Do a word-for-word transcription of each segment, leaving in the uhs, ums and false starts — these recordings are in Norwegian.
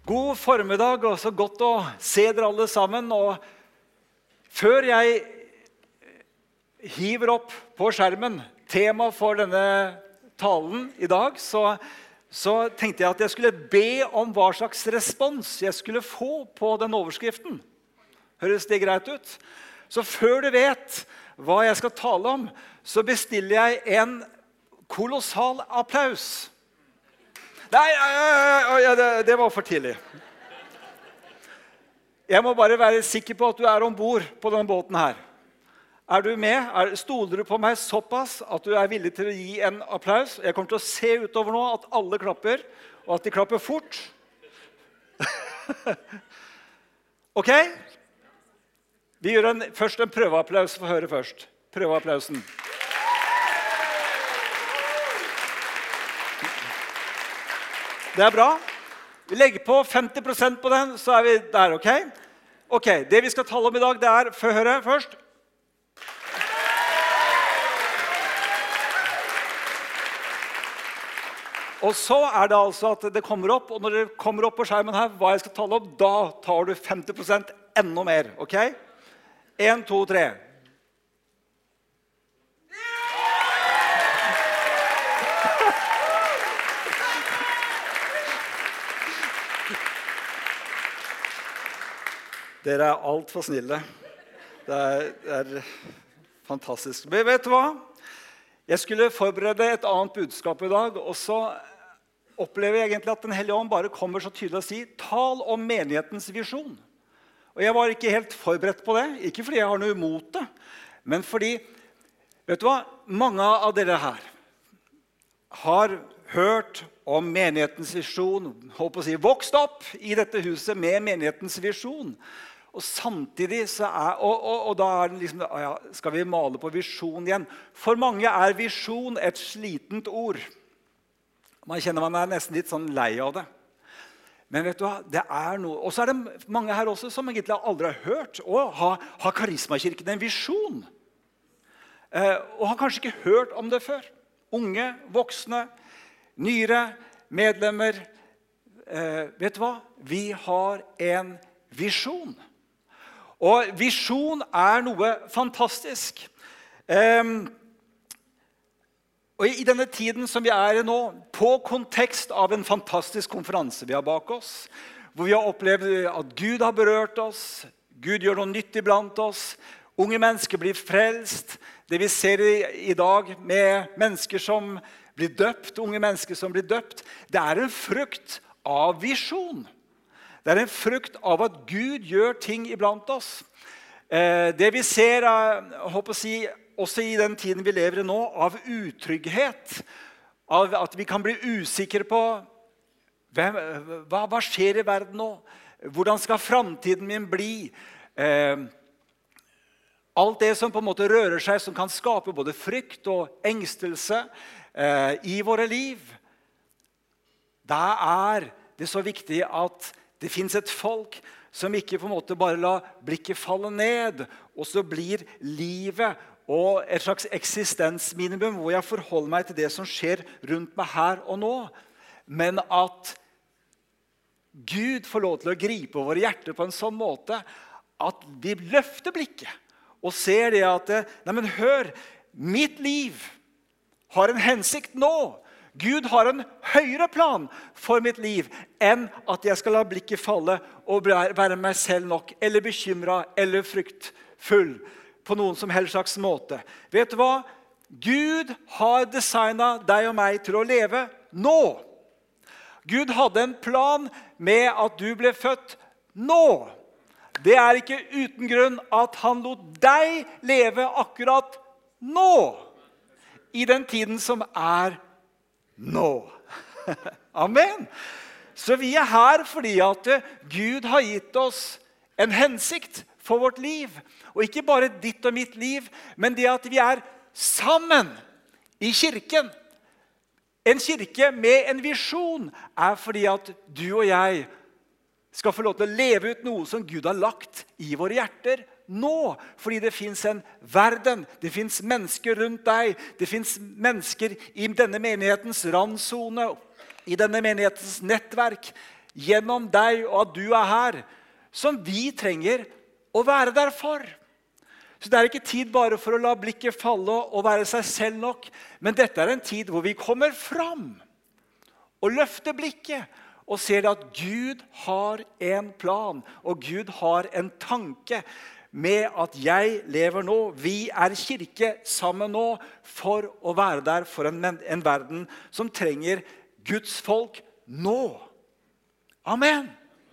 God formiddag, og så godt å se dere alle sammen. Og før jeg hiver opp på skjermen tema for denne talen i dag, så, så tenkte jeg at jeg skulle be om hva slags respons jeg skulle få på den overskriften. Høres det greit ut? Så før du vet hva jeg skal tale om, så bestiller jeg en kolossal applaus. Nei, ja, det, det var for tidlig. Jeg må bare være sikker på at du er ombord på denne båten her. Er du med? Er, stoler du på meg såpass at du er villig til å gi en applaus? Jeg kommer til å se utover nå at alle klapper, og at de klapper fort. Ok? Vi gjør en, først en prøveapplaus for å høre først. Prøveapplausen. Det er bra. Vi legger på femti prosent på den, så er vi der, ok? Ok, det vi skal tale om i dag, det er, få høre først. Og så er det altså at det kommer opp, og når det kommer opp på skjermen her, hva jeg skal tale om, da tar du femti prosent enda mer, ok? En, to, tre. Dere er alt for snille. Det er, det er fantastisk. Men vet du hva? Jeg skulle forberede et annet budskap i dag, og så opplever jeg egentlig at Den Hellige Ånd bare kommer så tydelig å si, tal om menighetens visjon. Og jeg var ikke helt forberedt på det, ikke fordi jeg har noe imot det, men fordi, vet du hva? Mange av dere her har hørt om menighetens visjon, håper å si, vokst opp i dette huset med menighetens visjon. Og samtidig så er, og, og, og da er det liksom, ja, skal vi male på visjon igjen? For mange er visjon et slitent ord. Man kjenner man er nesten litt sånn lei av det. Men vet du hva, det er noe, og så er det mange her også som egentlig aldri har hørt, og har, har Karismakirken en visjon? Eh, og har kanskje ikke hørt om det før. Unge, voksne, nyere medlemmer, eh, vet du hva? Vi har en visjon. Og visjon er noe fantastisk. Um, og i denne tiden som vi er i nå, på kontekst av en fantastisk konferanse vi har bak oss, hvor vi har opplevd at Gud har berørt oss, Gud gjør noe nytt iblant oss, unge mennesker blir frelst, det vi ser i, i dag med mennesker som blir døpt, unge mennesker som blir døpt, det er en frukt av visjon. Det er en frukt av at Gud gjør ting iblant oss. Eh, det vi ser, jeg håper å si, også i den tiden vi lever i nå, av utrygghet, av at vi kan bli usikre på hvem, hva, hva skjer i verden nå? Hvordan skal fremtiden min bli? Eh, alt det som på en måte rører seg, som kan skape både frykt og engstelse eh, i våre liv. Da er det så viktig at det finnes et folk som ikke på en måte bare lar blikket falle ned, og så blir livet og et slags eksistensminimum hvor jeg forholder meg til det som skjer rundt meg her og nå, men at Gud får lov til å gripe våre hjerter på en sånn måte at vi løfter blikket og ser det at, nei, men hør, mitt liv har en hensikt nå. Gud har en høyere plan for mitt liv enn at jeg skal la blikket falle og være meg selv nok, eller bekymret, eller fryktfull på noen som helst slags måte. Vet du hva? Gud har designet deg og meg til å leve nå. Gud hadde en plan med at du ble født nå. Det er ikke uten grunn at han lot deg leve akkurat nå, i den tiden som er nå. Amen. Så vi er her fordi at Gud har gitt oss en hensikt for vårt liv. Og ikke bare ditt og mitt liv, men det at vi er sammen i kirken. En kirke med en visjon er fordi at du og jeg skal få lov til å leve ut noe som Gud har lagt i våre hjerter nå, fordi det finnes en verden, det finnes mennesker rundt deg, det finnes mennesker i denne menighetens randzone, i denne menighetens nettverk. gjennom deg og at du er her, som vi trenger å være der for. Så det er ikke tid bare for å la blikket falle og være seg selv nok, men dette er en tid hvor vi kommer fram og løfter blikket og ser at Gud har en plan, og Gud har en tanke med at jeg lever nå. Vi er kirke sammen nå for å være der for en, en verden som trenger Guds folk nå. Amen.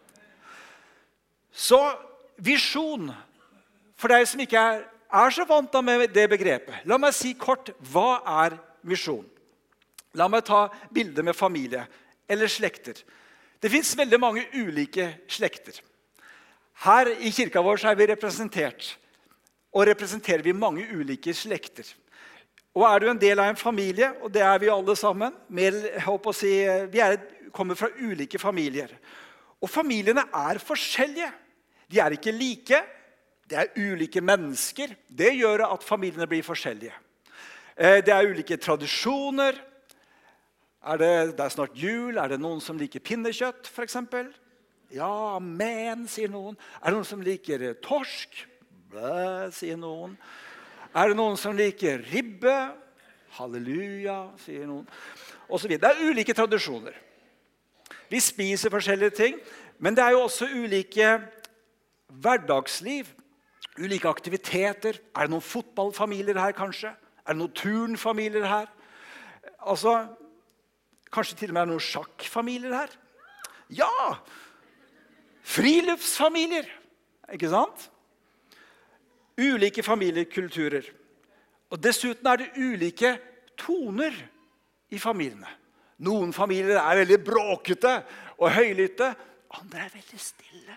Så visjon, for deg som ikke er, er så vant med det begrepet. La meg si kort, hva er visjon? La meg ta bilder med familie eller slekter. Det finnes veldig mange ulike slekter. Her i kirka vår så er vi representert, og representerer vi mange ulike slekter. Og er du en del av en familie, og det er vi alle sammen, mer, jeg håper å si, vi er, kommer fra ulike familier. Og familiene er forskjellige. De er ikke like, det er ulike mennesker. Det gjør at familiene blir forskjellige. Det er ulike tradisjoner. Er det, det er snart jul. Er det noen som liker pinnekjøtt, for eksempel? Ja, amen, sier noen. Er det noen som liker torsk? Bæ, sier noen. Er det noen som liker ribbe? Halleluja, sier noen. Og så videre. Det er ulike tradisjoner. Vi spiser forskjellige ting, men det er jo også ulike hverdagsliv, ulike aktiviteter. Er det noen fotballfamilier her, kanskje? Er det noen turnfamilier her? Altså, kanskje til og med er det noen sjakkfamilier her? Ja! Friluftsfamilier, ikke sant? Ulike familiekulturer. Og dessuten er det ulike toner i familiene. Noen familier er veldig bråkete og høylytte, andre er veldig stille.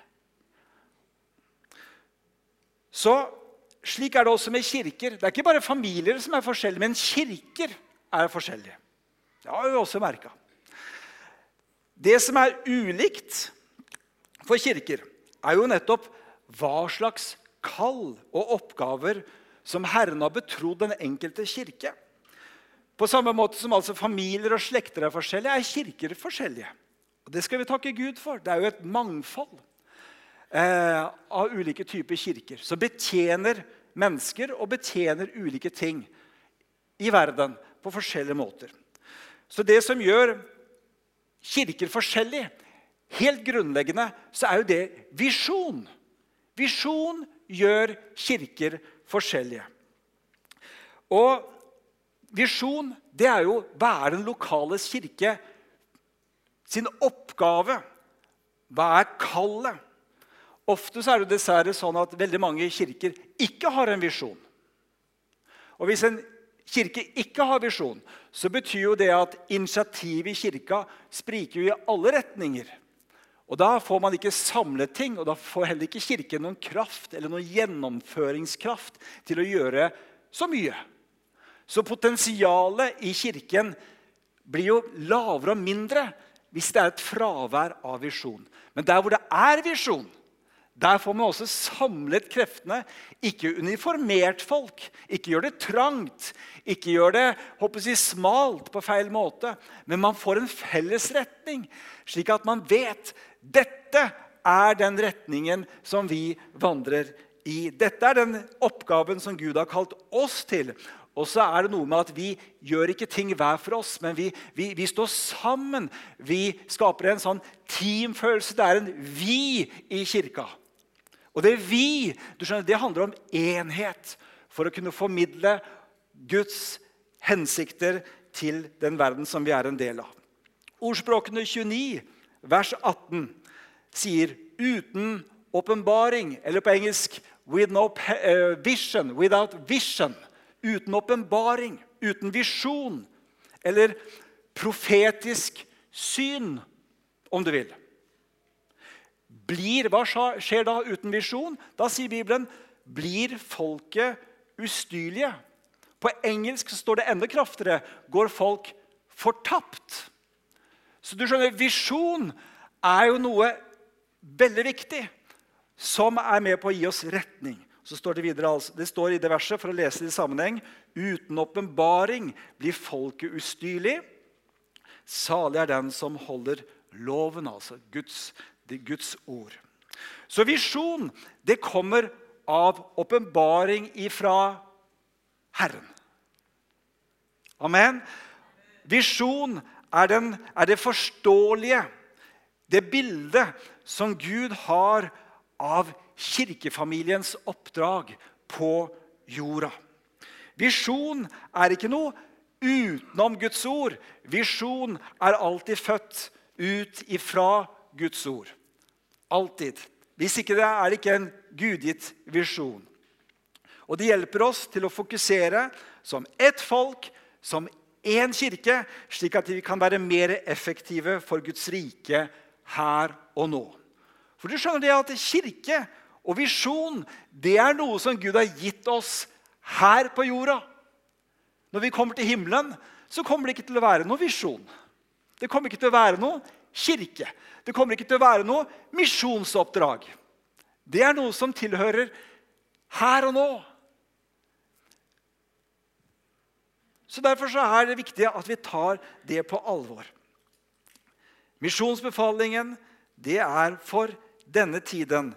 Så slik er det også med kirker. Det er ikke bare familier som er forskjellige, men kirker er forskjellige. Det har vi også merket. Det som er ulikt for kirker er jo nettopp hva slags kall og oppgaver som Herren har betrodd den enkelte kirke. På samme måte som altså familier og slekter er forskjellige, er kirker forskjellige. Og det skal vi takke Gud for. Det er jo et mangfold eh, av ulike typer kirker som betjener mennesker og betjener ulike ting i verden på forskjellige måter. Så det som gjør kirker forskjellige, helt grunnleggende, så er jo det visjon. Visjon gjør kirker forskjellige. Og visjon, det er jo hva er den lokale kirke sin oppgave? Hva er kallet? Ofte så er det dessverre sånn at veldig mange kirker ikke har en visjon. Og hvis en kirke ikke har visjon, så betyr jo det at initiativet i kirka spriker jo i alle retninger. Og da får man ikke samlet ting, og da får heller ikke kirken noen kraft eller noen gjennomføringskraft til å gjøre så mye. Så potensialet i kirken blir jo lavere og mindre hvis det er et fravær av visjon. Men der hvor det er visjon, der får man også samlet kreftene, ikke uniformert folk, ikke gjør det trangt, ikke gjør det, håper jeg, smalt på feil måte, men man får en felles retning, slik at man vet, dette er den retningen som vi vandrer i. Dette er den oppgaven som Gud har kalt oss til. Og så er det noe med at vi gjør ikke ting hver for oss, men vi, vi, vi står sammen. Vi skaper en sånn teamfølelse, det er en vi i kirka. Og det vi, du skjønner, det handler om enhet for å kunne formidle Guds hensikter til den verden som vi er en del av. Ordspråkene tjueni, vers atten, sier uten åpenbaring, eller på engelsk, with no vision, without vision, uten åpenbaring, uten visjon, eller profetisk syn, om du vil. Blir, hva skjer da uten visjon? Da sier Bibelen, blir folket ustyrlige. På engelsk så står det enda kraftigere, går folk fortapt. Så du skjønner, visjon er jo noe veldig viktig, som er med på å gi oss retning. Så står det videre, altså, det står i det verset, for å lese det i sammenheng, uten åpenbaring blir folket ustyrlig. Salig er den som holder Loven altså, Guds, det Guds ord. Så visjon, det kommer av åpenbaring ifra Herren. Amen. Visjon er, den, er det forståelige, det bildet som Gud har av kirkefamiliens oppdrag på jorda. Visjon er ikke noe utenom Guds ord. Visjon er alltid født ut ifra Guds ord. Alltid. Hvis ikke det er det ikke en gudgitt visjon. Og det hjelper oss til å fokusere som ett folk, som en kirke, slik at vi kan være mer effektive for Guds rike her og nå. For du skjønner det at kirke og visjon, det er noe som Gud har gitt oss her på jorda. Når vi kommer til himmelen, så kommer det ikke til å være noe visjon. Det kommer ikke til å være noe kirke. Det kommer ikke til å være noe misjonsoppdrag. Det er noe som tilhører her og nå. Så derfor så er det viktig at vi tar det på alvor. Misjonsbefalingen, det er for denne tiden.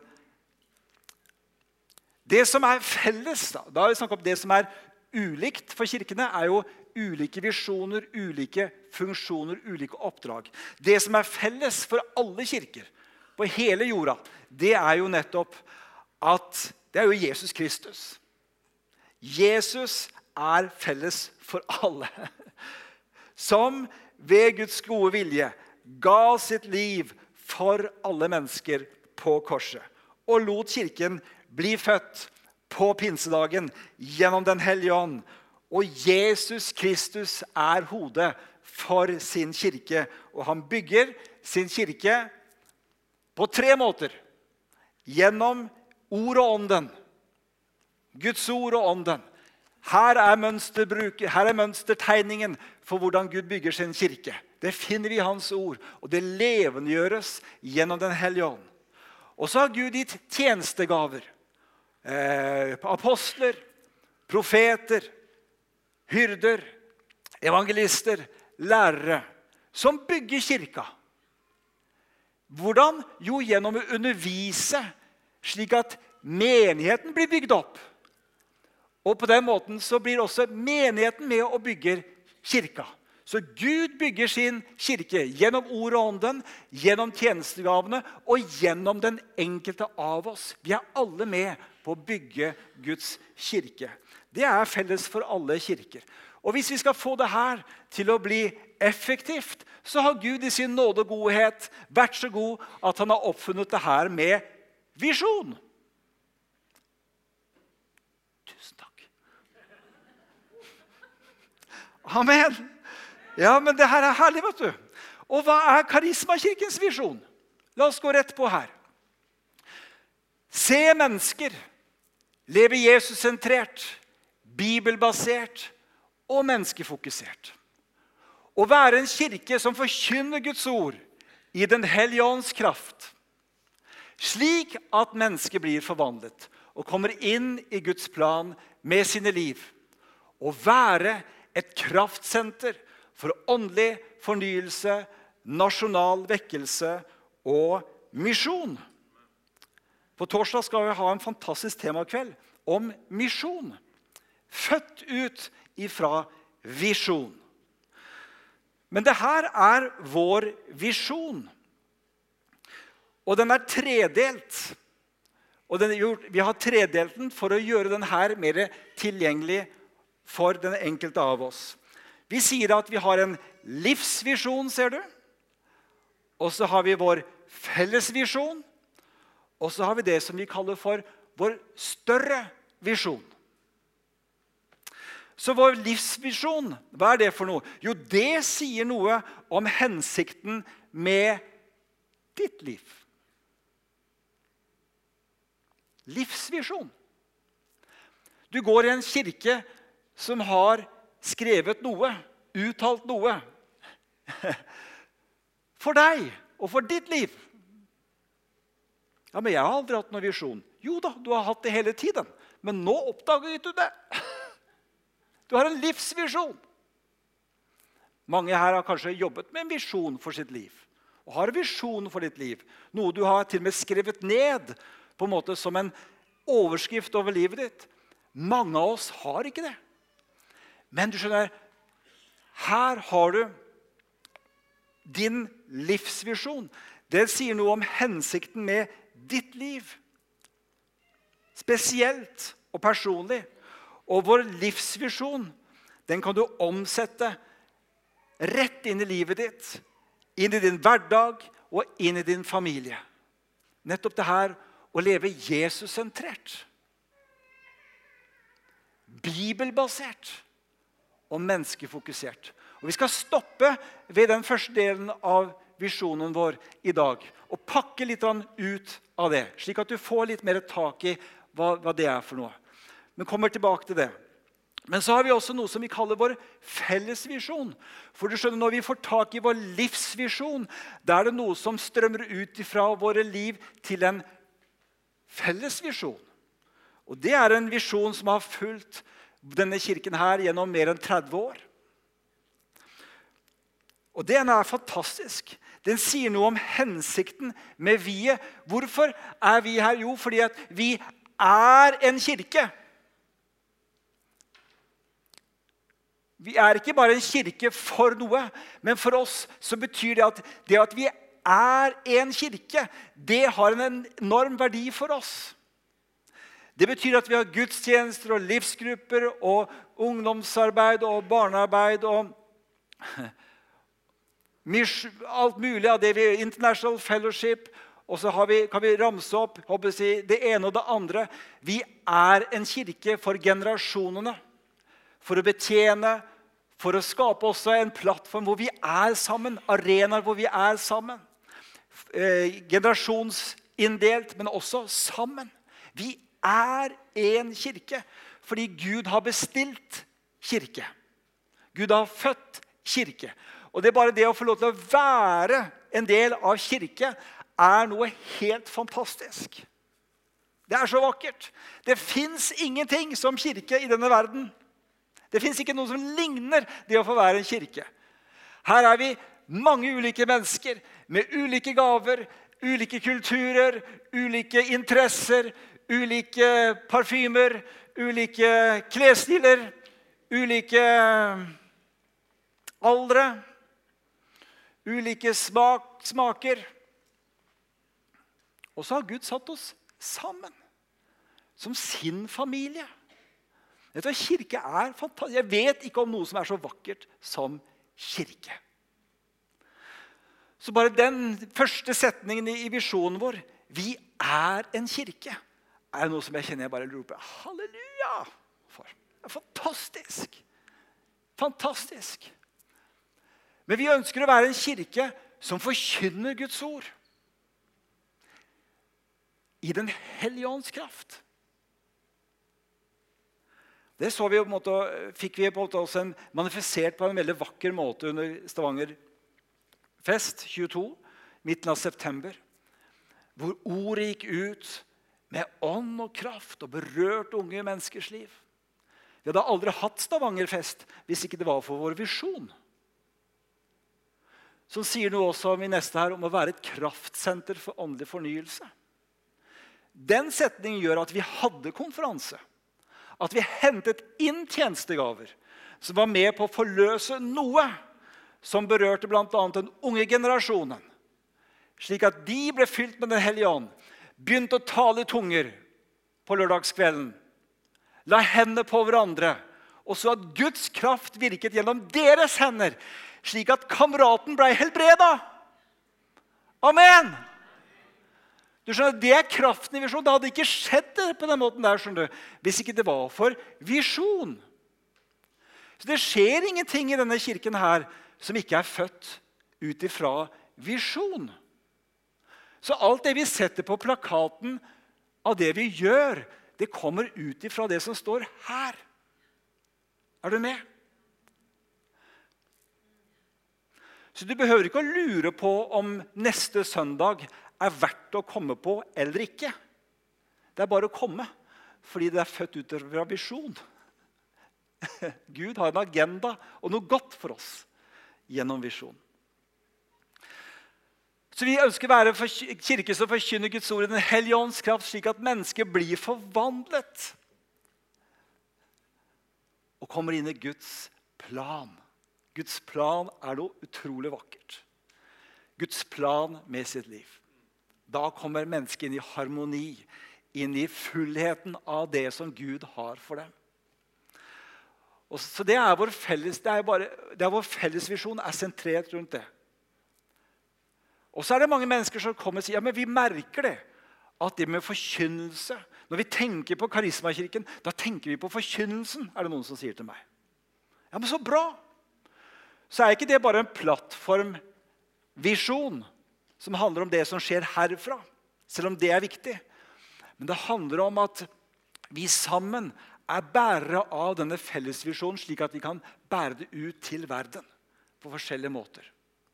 Det som er felles, da, da har vi snakket om det som er ulikt for kirkene, er jo ulike visjoner, ulike funksjoner, ulike oppdrag. Det som er felles for alle kirker på hele jorda, det er jo nettopp at det er jo Jesus Kristus. Jesus er felles for alle. Som ved Guds gode vilje ga sitt liv for alle mennesker på korset. Og lot kirken bli født på pinsedagen gjennom den hellige ånd. Og Jesus Kristus er hodet for sin kirke. Og han bygger sin kirke på tre måter. Gjennom ord og ånden. Guds ord og ånden. Her er, mønsterbruk, her er mønstertegningen for hvordan Gud bygger sin kirke. Det finner vi i hans ord, og det levendegjøres gjennom den hellige ånd. Og så har Gud gitt tjenestegaver. Eh, apostler, profeter, hyrder, evangelister, lærere, som bygger kirka. Hvordan? Jo, gjennom å undervise, slik at menigheten blir bygd opp. Og på den måten så blir også menigheten med å bygge kirka. Så Gud bygger sin kirke gjennom ord og ånden, gjennom tjenestegavene og gjennom den enkelte av oss. Vi er alle med på å bygge Guds kirke. Det er felles for alle kirker. Og hvis vi skal få det her til å bli effektivt, så har Gud i sin nåde og godhet vært så god at han har oppfunnet det her med visjon. Tusen takk. Amen. Ja, men det her er herlig, vet du. Og hva er Karismakirkens visjon? La oss gå rett på her. Se mennesker, leve Jesus-sentrert, bibelbasert og menneskefokusert. Å være en kirke som forkynner Guds ord i den hellige ånds kraft, slik at mennesker blir forvandlet og kommer inn i Guds plan med sine liv. Å være et kraftsenter for åndelig fornyelse, nasjonal vekkelse og misjon. På torsdag skal vi ha en fantastisk temakveld om misjon. Født ut ifra visjon. Men det her er vår visjon. Og den er tredelt. Og den er gjort, vi har tredelt den for å gjøre den her mer tilgjengelig for den enkelte av oss. Vi sier at vi har en livsvisjon, ser du. Og så har vi vår fellesvisjon. Og så har vi det som vi kaller for vår større visjon. Så vår livsvisjon, hva er det for noe? Jo, det sier noe om hensikten med ditt liv. Livsvisjon. Du går i en kirke som har skrevet noe, uttalt noe for deg og for ditt liv. Ja, men jeg har aldri hatt noen visjon. Jo da, du har hatt det hele tiden. Men nå oppdager du det. Du har en livsvisjon. Mange her har kanskje jobbet med en visjon for sitt liv. Og har visjon for ditt liv. Noe du har til og med skrevet ned på en måte som en overskrift over livet ditt. Mange av oss har ikke det. Men du skjønner, her har du din livsvisjon. Det sier noe om hensikten med ditt liv. Spesielt og personlig. Og vår livsvisjon, den kan du omsette rett inn i livet ditt, inn i din hverdag og inn i din familie. Nettopp det her å leve Jesus-sentrert. Bibelbasert og menneskefokusert. Og vi skal stoppe ved den første delen av visjonen vår i dag, og pakke litt ut av det, slik at du får litt mer tak i hva, hva det er for noe. Men kommer tilbake til det. Men så har vi også noe som vi kaller vår fellesvisjon. For du skjønner, når vi får tak i vår livsvisjon, da er det noe som strømmer ut fra våre liv til en fellesvisjon. Og det er en visjon som har fulgt denne kirken her gjennom mer enn tretti år. Og den er fantastisk. Den sier noe om hensikten med viet. Hvorfor er vi her? Jo, fordi at vi er en kirke. Vi er ikke bare en kirke for noe, men for oss så betyr det at det at vi er en kirke, det har en enorm verdi for oss. Det betyr at vi har gudstjenester og livsgrupper og ungdomsarbeid og barnearbeid og alt mulig av det vi International Fellowship, og så har vi, kan vi ramse opp håper jeg, det ene og det andre. Vi er en kirke for generasjonene, for å betjene, for å skape også en plattform hvor vi er sammen, arenaer hvor vi er sammen. Eh, generasjonsinndelt, men også sammen. Vi er en kirke, fordi Gud har bestilt kirke. Gud har født kirke. Og det er bare det å få lov til å være en del av kirke, er noe helt fantastisk. Det er så vakkert. Det finnes ingenting som kirke i denne verden. Det finnes ikke noe som ligner det å få være en kirke. Her er vi mange ulike mennesker med ulike gaver, ulike kulturer, ulike interesser, ulike parfymer, ulike klesstiler, ulike aldre, ulike smak, smaker. Og så har Gud satt oss sammen som sin familie. Vet du, kirke er fantastisk. Jeg vet ikke om noe som er så vakkert som kirke. Så bare den første setningen i visjonen vår, vi er en kirke, er noe som jeg kjenner jeg bare roper halleluja for. Det er fantastisk. Fantastisk. Men vi ønsker å være en kirke som forkynner Guds ord. I den hellige ånds kraft. Det så vi på en måte, fikk vi på en måte også en manifestert på en veldig vakker måte under Stavanger Fest tjueto, midten av september, hvor ordet gikk ut med ånd og kraft og berørt unge menneskers liv. Vi hadde aldri hatt Stavanger Fest hvis ikke det var for vår visjon. Som sier noe også om i neste her om å være et kraftsenter for åndelig fornyelse. Den setningen gjør at vi hadde konferanse. At vi hentet inn tjenestegaver som var med på å forløse noe som berørte blant annet den unge generasjonen. Slik at de ble fylt med den hellige ånd, begynte å tale i tunger på lørdagskvelden, la hendene på hverandre, og så at Guds kraft virket gjennom deres hender, slik at kameraten ble helbreda. Amen! Du skjønner, det er kraften i visjon. Det hadde ikke skjedd det på den måten der, skjønner du, hvis ikke det var for visjon. Så det skjer ingenting i denne kirken her som ikke er født ut ifra visjon. Så alt det vi setter på plakaten av det vi gjør, det kommer ut ifra det som står her. Er du med? Så du behøver ikke å lure på om neste søndag er verdt å komme på eller ikke. Det er bare å komme, fordi det er født ut fra visjon. Gud har en agenda og noe godt for oss gjennom visjon. Så vi ønsker å være for kirke som forkynner Guds ord i den hellige ånds kraft, slik at mennesket blir forvandlet og kommer inn i Guds plan. Guds plan er noe utrolig vakkert. Guds plan med sitt liv. Da kommer mennesket inn i harmoni, inn i fullheten av det som Gud har for dem. Og så det er vår felles, det er bare, det er vår fellesvisjon er sentrert rundt det. Og så er det mange mennesker som kommer og sier, ja, men vi merker det, at det med forkynnelse, når vi tenker på karismakirken, da tenker vi på forkynnelsen, er det noen som sier til meg. Ja, men så bra! Så er ikke det bare en plattformvisjon som handler om det som skjer herfra, selv om det er viktig. Men det handler om at vi sammen er bærere av denne fellesvisjonen, slik at vi kan bære det ut til verden på forskjellige måter.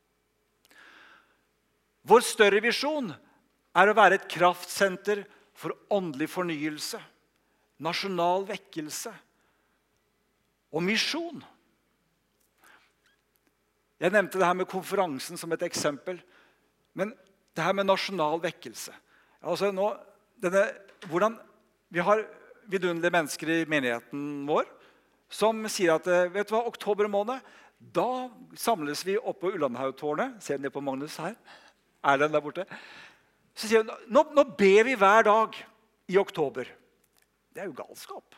Vår større visjon er å være et kraftsenter for åndelig fornyelse, nasjonal vekkelse og misjon. Jeg nevnte det her med konferansen som et eksempel, men det her med nasjonal vekkelse. Altså nå, denne, hvordan vi har vidunderlige mennesker i menigheten vår som sier at, vet du hva, oktober måned, da samles vi oppe på Ullandhaugtårnet, ser dere på Magnus her, er den der borte? Så sier hun, nå, nå ber vi hver dag i oktober. Det er jo galskap.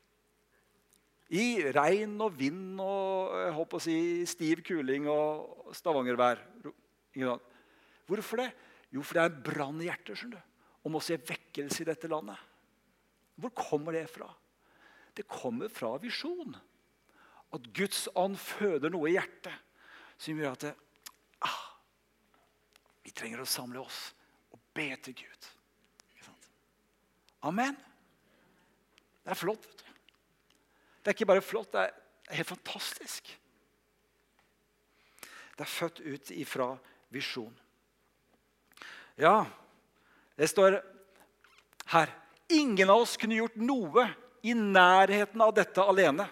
I regn og vind og jeg håper å si, stiv kuling og stavangervær. Hvorfor det? Jo, for det er en brann i hjertet, skjønner du, om å se vekkelse i dette landet. Hvor kommer det fra? Det kommer fra visjon. At Guds ånd føder noe i hjertet som gjør at det, ah, vi trenger å samle oss og be til Gud. Ikke sant? Amen. Det er flott, vet du. Det er ikke bare flott, det er helt fantastisk. Det er født ut ifra visjon. Ja, det står her. Ingen av oss kunne gjort noe i nærheten av dette alene.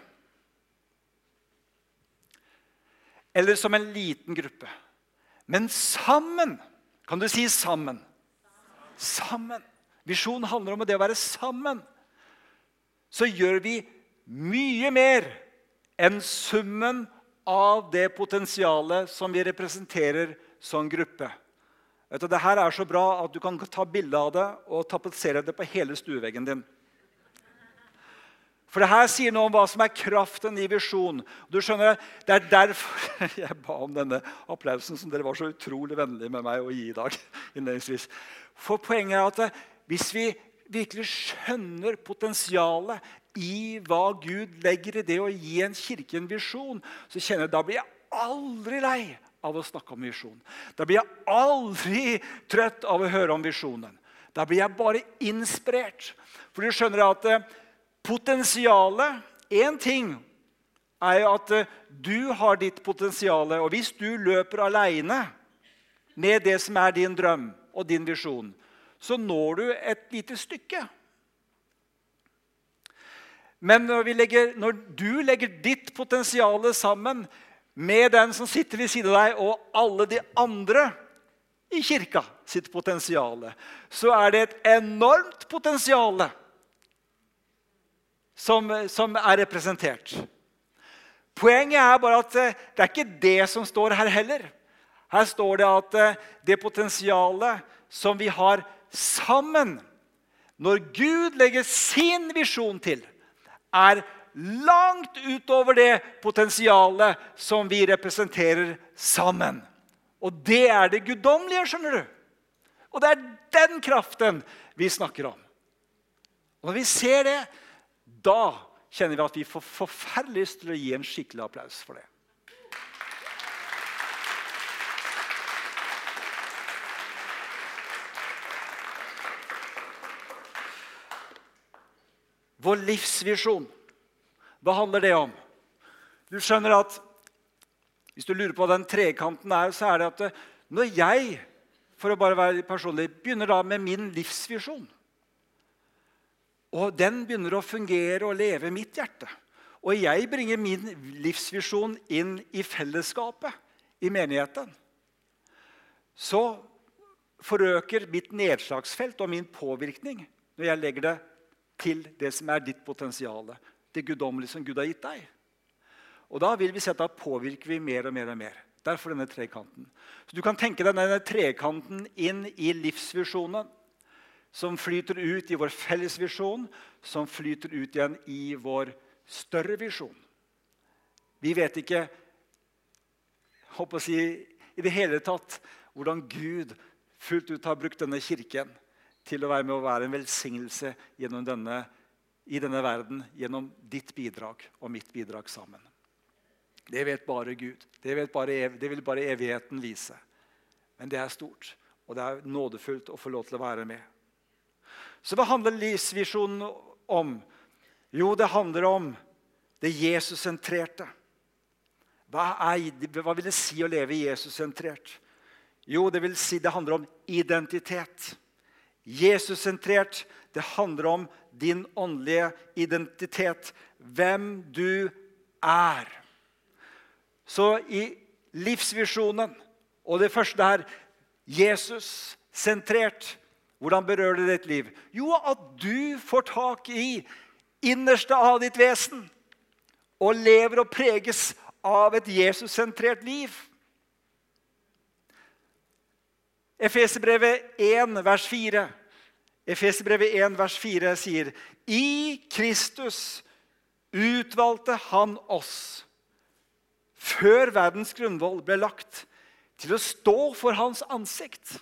Eller som en liten gruppe. Men sammen, kan du si sammen? Sammen. Visjon handler om det å være sammen. Så gjør vi mye mer enn summen av det potensialet som vi representerer som gruppe. Vet du, det her er så bra at du kan ta bilde av det og tapetsere det på hele stueveggen din. For det her sier noe om hva som er kraften i visjon. Du skjønner, det er derfor jeg ba om denne applausen som dere var så utrolig vennlige med meg å gi i dag. Innledningsvis. For poenget er at hvis vi virkelig skjønner potensialet i hva Gud legger i det å gi en kirke en visjon, så kjenner jeg, da blir jeg aldri lei av å snakke om visjon. Da blir jeg aldri trøtt av å høre om visjonen. Da blir jeg bare inspirert. For du skjønner at potensialet, en ting er jo at du har ditt potensiale, og hvis du løper alene med det som er din drøm og din visjon, så når du et lite stykke. Men når, vi legger, når du legger ditt potensiale sammen med den som sitter ved siden av deg, og alle de andre i kirka sitt potensiale, så er det et enormt potensiale som, som er representert. Poenget er bare at det er ikke det som står her heller. Her står det at det potensialet som vi har sammen, når Gud legger sin visjon til, er langt utover det potensialet som vi representerer sammen. Og det er det guddommelige, skjønner du. Og det er den kraften vi snakker om. Og når vi ser det, da kjenner vi at vi får forferdelig lyst til å gi en skikkelig applaus for det. Vår livsvisjon, hva handler det om? Du skjønner at, hvis du lurer på hva den trekanten er, så er det at når jeg, for å bare være personlig, begynner da med min livsvisjon, og den begynner å fungere og leve i mitt hjerte, og jeg bringer min livsvisjon inn i fellesskapet, i menigheten, så forøker mitt nedslagsfelt og min påvirkning når jeg legger det til det som er ditt potensiale, det guddommelige som Gud har gitt deg. Og da vil vi se at da påvirker vi mer og mer og mer. Derfor denne trekanten. Så du kan tenke deg denne trekanten inn i livsvisjonen, som flyter ut i vår fellesvisjon, som flyter ut igjen i vår større visjon. Vi vet ikke, håper å si, i det hele tatt, hvordan Gud fullt ut har brukt denne kirken til å være med å være en velsignelse gjennom denne, i denne verden, gjennom ditt bidrag og mitt bidrag sammen. Det vet bare Gud. Det, vet bare, det vil bare evigheten vise. Men det er stort, og det er nådefullt å få lov til å være med. Så hva handler livsvisjonen om? Jo, det handler om det Jesus-sentrerte. Hva, er, hva vil det si å leve Jesus-sentrert? Jo, det vil si det handler om identitet. Jesus-sentrert, det handler om din åndelige identitet. Hvem du er. Så i livsvisjonen, og det første her, Jesus-sentrert, hvordan berører det ditt liv? Jo, at du får tak i innerste av ditt vesen, og lever og preges av et Jesus-sentrert liv. Efeserbrevet én, vers fire. Efeserbrevet én, vers fire sier, i Kristus utvalgte han oss, før verdens grunnvoll ble lagt, til å stå for hans ansikt.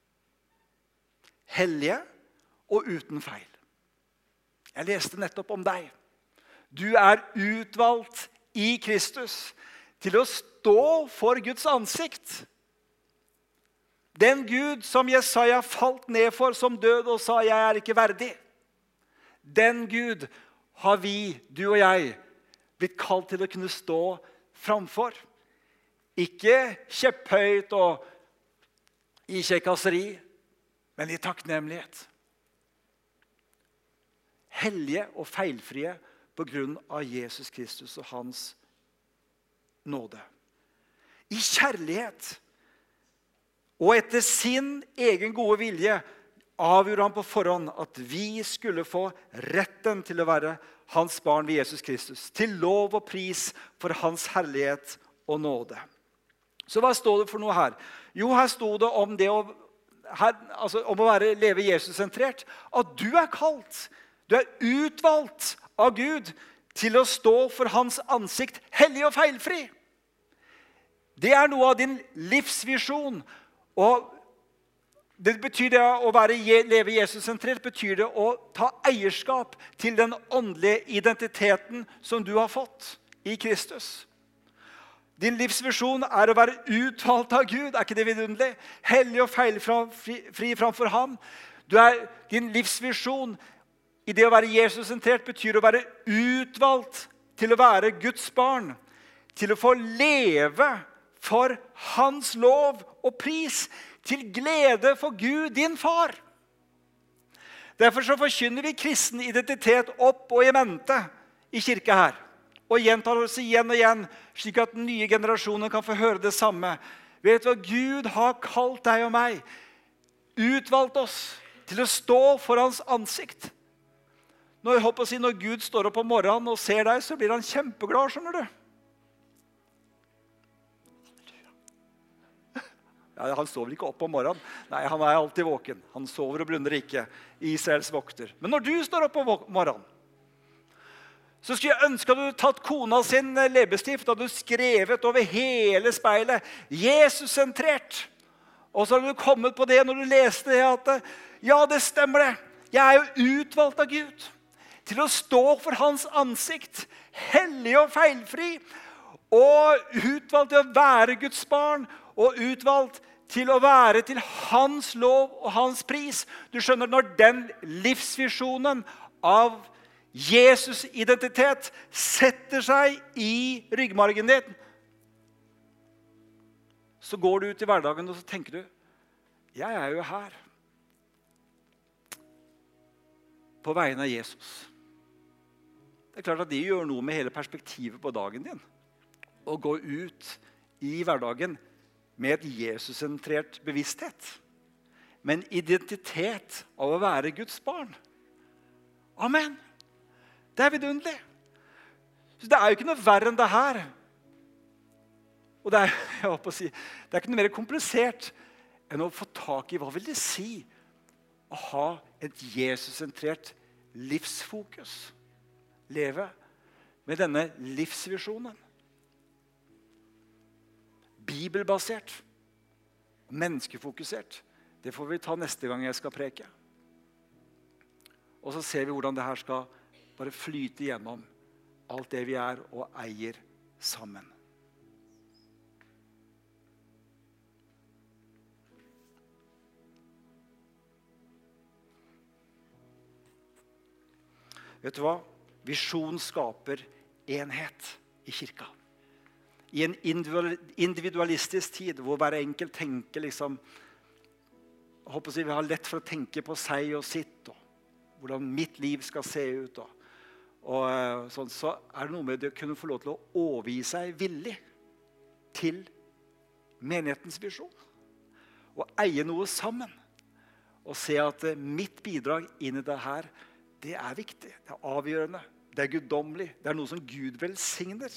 Hellige og uten feil. Jeg leste nettopp om deg. Du er utvalgt i Kristus til å stå for Guds ansikt. Den Gud som Jesaja falt ned for som død og sa, jeg er ikke verdig. Den Gud har vi, du og jeg, blitt kalt til å kunne stå framfor. Ikke kjepphøyt og i kjekkaseri, men i takknemlighet. Hellige og feilfrie på grunn av Jesus Kristus og hans nåde. I kjærlighet og etter sin egen gode vilje avgjorde han på forhånd at vi skulle få retten til å være hans barn ved Jesus Kristus, til lov og pris for hans herlighet og nåde. Så hva står det for noe her? Jo, her stod det om det å, her, altså, om å være, leve Jesus-sentrert, at du er kalt, du er utvalgt av Gud til å stå for hans ansikt, hellig og feilfri. Det er noe av din livsvisjon, og det betyr det å være, leve Jesus-sentrert, betyr det å ta eierskap til den åndelige identiteten som du har fått i Kristus. Din livsvisjon er å være utvalgt av Gud, er ikke det vidunderlig? Hellig og feilfri framfor ham. Du er, din livsvisjon i det å være Jesus-sentrert betyr å være utvalgt til å være Guds barn, til å få leve for hans lov og pris, til glede for Gud, din far. Derfor så forkynner vi kristen identitet opp og i mente i kirka her. Og gjentar oss igjen og igjen, slik at den nye generasjonen kan få høre det samme. Vet du hva? Gud har kalt deg og meg, utvalgt oss til å stå for hans ansikt. Når, jeg håper å si, når Gud står opp om morgenen og ser deg, så blir han kjempeglad, skjønner du. Ja, han sover ikke opp om morgenen. Nei, han er alltid våken. Han sover og blunder ikke. Israels vokter. Men når du står opp om morgenen, så skulle jeg ønske at du hadde tatt kona sin leppestift og hadde skrevet over hele speilet Jesus-sentrert. Og så hadde du kommet på det når du leste det at ja, det stemmer det. Jeg er jo utvalgt av Gud til å stå for hans ansikt, hellig og feilfri, og utvalgt til å være Guds barn, og utvalgt til å være til hans lov og hans pris. Du skjønner, når den livsvisjonen av Jesus' identitet setter seg i ryggmargen din, så går du ut i hverdagen og så tenker du, jeg er jo her på vegne av Jesus. Det er klart at det gjør noe med hele perspektivet på dagen din. Å gå ut i hverdagen med et Jesus-sentrert bevissthet. men identitet av å være Guds barn. Amen. Det er vidunderlig. Så det er jo ikke noe verre enn det her. Og det er, jeg håper å si, det er ikke noe mer komplisert enn å få tak i hva vil det si å ha et Jesus-sentrert livsfokus. Leve med denne livsvisjonen. Bibelbasert, menneskefokusert. Det får vi ta neste gang jeg skal preke. Og så ser vi hvordan det her skal bare flyte gjennom alt det vi er og eier sammen. Vet du hva? Visjon skaper enhet i kirka. I en individualistisk tid, hvor hver enkelt tenker liksom, jeg håper å si, vi har lett for å tenke på seg og sitt, og hvordan mitt liv skal se ut, og, og sånn, så er det noe med det å kunne få lov til å overgi seg villig til menighetens visjon, og eie noe sammen, og se at mitt bidrag inn i det her, det er viktig, det er avgjørende, det er guddommelig, det er noe som Gud velsigner.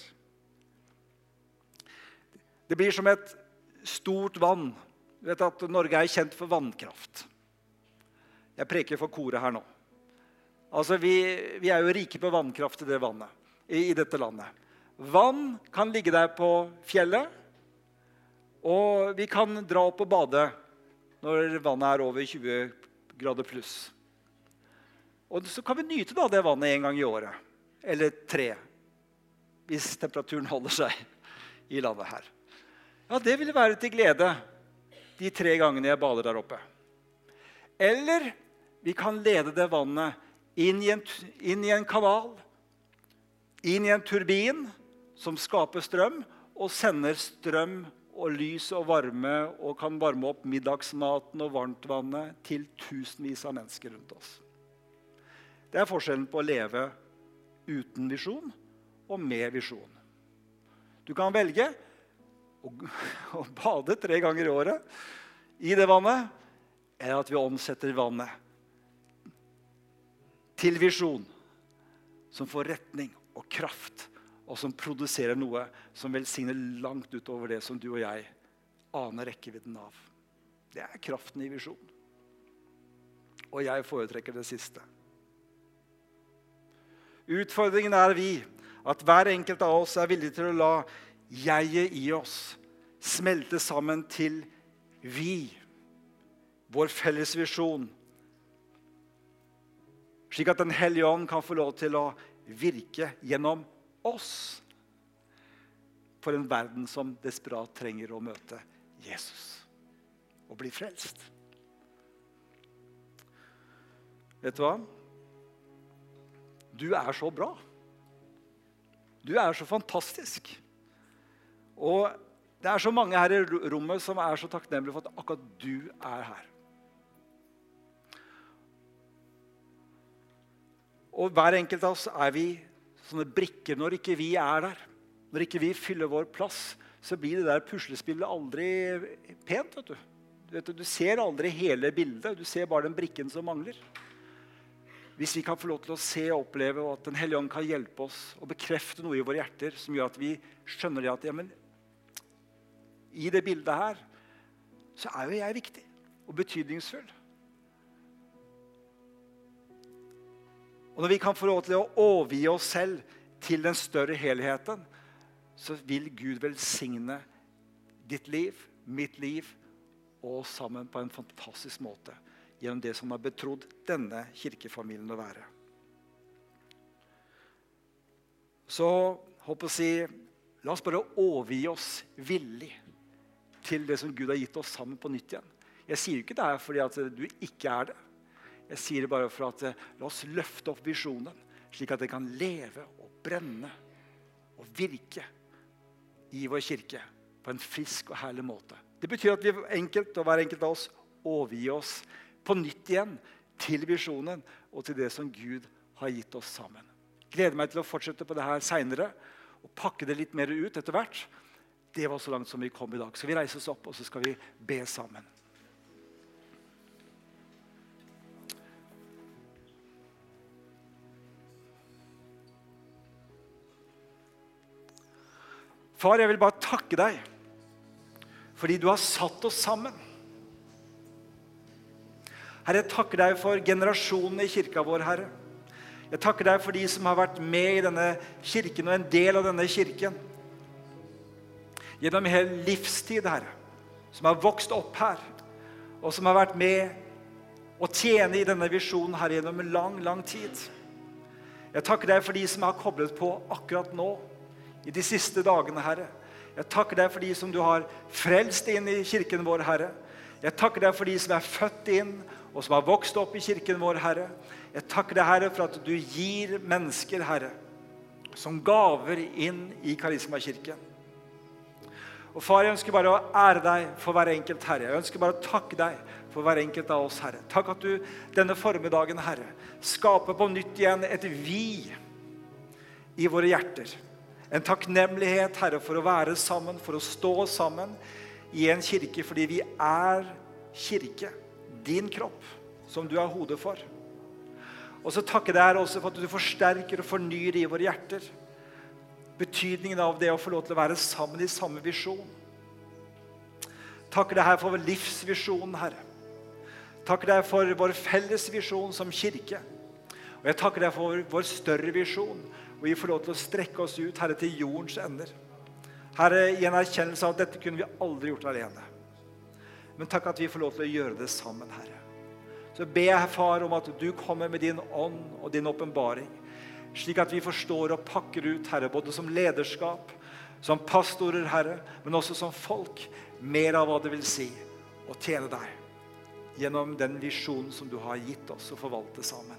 Det blir som et stort vann. Du vet at Norge er kjent for vannkraft. Jeg preker for koret her nå. Altså, vi, vi er jo rike på vannkraft i det vannet, i, i dette landet. Vann kan ligge der på fjellet, og vi kan dra opp og bade når vannet er over tjue grader pluss. Og så kan vi nyte da det vannet en gang i året, eller tre, hvis temperaturen holder seg i landet her. Ja, det vil være til glede de tre gangene jeg bader der oppe. Eller vi kan lede det vannet inn i en, inn i en kanal, inn i en turbin som skaper strøm, og sender strøm og lys og varme, og kan varme opp middagsmaten og varmtvannet til tusenvis av mennesker rundt oss. Det er forskjellen på å leve uten visjon og med visjon. Du kan velge å, å bade tre ganger i året i det vannet, eller at vi omsetter vannet til visjon, som får retning og kraft, og som produserer noe som velsigner langt utover det som du og jeg aner rekkevidden av. Det er kraften i visjon. Og jeg foretrekker det siste. Utfordringen er vi, at hver enkelt av oss er villig til å la jeget i oss smelte sammen til vi, vår felles visjon, slik at Den hellige ånd kan få lov til å virke gjennom oss for en verden som desperat trenger å møte Jesus og bli frelst. Vet du hva? Du er så bra. Du er så fantastisk. Og det er så mange her i rommet som er så takknemlige for at akkurat du er her. Og hver enkelt av oss er vi sånne brikker når ikke vi er der. Når ikke vi fyller vår plass, så blir det der puslespillet aldri pent, vet du. Du, vet, du ser aldri hele bildet, du ser bare den brikken som mangler. Hvis vi kan få lov til å se og oppleve, og at Den hellige ånd kan hjelpe oss og bekrefte noe i våre hjerter, som gjør at vi skjønner det at ja, men, i det bildet her, så er jo jeg viktig og betydningsfull. Og når vi kan få lov til å overgi oss selv til den større helheten, så vil Gud velsigne ditt liv, mitt liv, og sammen på en fantastisk måte, gjennom det som har betrodd denne kirkefamilien å være. Så håper jeg å si, la oss bare overgi oss villig til det som Gud har gitt oss sammen på nytt igjen. Jeg sier ikke det her fordi at du ikke er det. Jeg sier det bare for at la oss løfte opp visjonen, slik at det kan leve og brenne og virke i vår kirke på en frisk og herlig måte. Det betyr at vi enkelt, og hver enkelt av oss, overgir oss på nytt igjen til visjonen og til det som Gud har gitt oss sammen. Gleder meg til å fortsette på det her senere og pakke det litt mer ut etter hvert. Det var så langt som vi kom i dag. Så vi reiser oss opp, og så skal vi be sammen. Far, jeg vil bare takke deg, fordi du har satt oss sammen. Herre, jeg takker deg for generasjonene i kirka vår, Herre. Jeg takker deg for de som har vært med i denne kirken, og en del av denne kirken. Gjennom hele livstid, Herre, som har vokst opp her, og som har vært med å tjene i denne visjonen her gjennom en lang, lang tid. Jeg takker deg for de som har koblet på akkurat nå, i de siste dagene, Herre. Jeg takker deg for de som du har frelst inn i kirken vår, Herre. Jeg takker deg for de som er født inn, og som har vokst opp i kirken vår, Herre. Jeg takker deg, Herre, for at du gir mennesker, Herre, som gaver inn i Karismakirken. Og far, jeg ønsker bare å ære deg for hver enkelt, Herre. Jeg ønsker bare å takke deg for hver enkelt av oss, Herre. Takk at du denne formiddagen, Herre, skaper på nytt igjen et vi i våre hjerter. En takknemlighet, Herre, for å være sammen, for å stå sammen i en kirke, fordi vi er kirke, din kropp, som du er hodet for. Og så takker jeg deg, Herre, også for at du forsterker og fornyer i våre hjerter betydningen av det å få lov til å være sammen i samme visjon. Takker deg her for vår livsvisjon, Herre. Takker deg for vår felles visjon som kirke. Og jeg takker deg for vår større visjon, hvor vi får lov til å strekke oss ut, Herre, til jordens ender. Herre, i en erkjennelse av at dette kunne vi aldri gjort alene. Men takk at vi får lov til å gjøre det sammen, Herre. Så ber jeg, Far, om at du kommer med din ånd og din åpenbaring, slik at vi forstår og pakker ut, Herre, både som lederskap, som pastorer, Herre, men også som folk, mer av hva det vil si å tjene deg, gjennom den visjonen som du har gitt oss å forvalte sammen.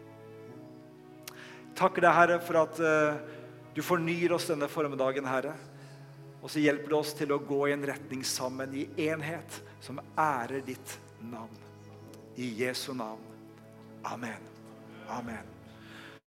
Takker deg, Herre, for at uh, du fornyer oss denne formiddagen, Herre, og så hjelper du oss til å gå i en retning sammen i enhet som ærer ditt navn. I Jesu navn. Amen. Amen.